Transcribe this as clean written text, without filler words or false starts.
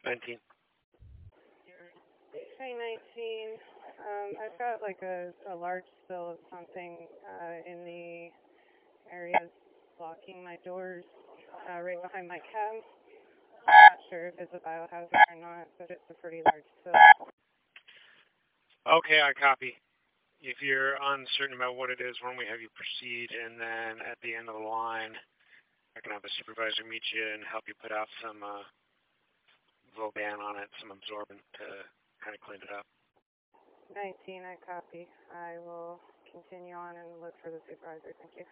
19. Hey, 19. I've got like a large spill of something in the areas blocking my doors right behind my cab. I'm not sure if it's a biohazard or not, but it's a pretty large spill. Okay, I copy. If you're uncertain about what it is, why don't we have you proceed, and then at the end of the line, I can have a supervisor meet you and help you put out some Voban on it, some absorbent to kind of clean it up. 19, I copy. I will continue on and look for the supervisor. Thank you.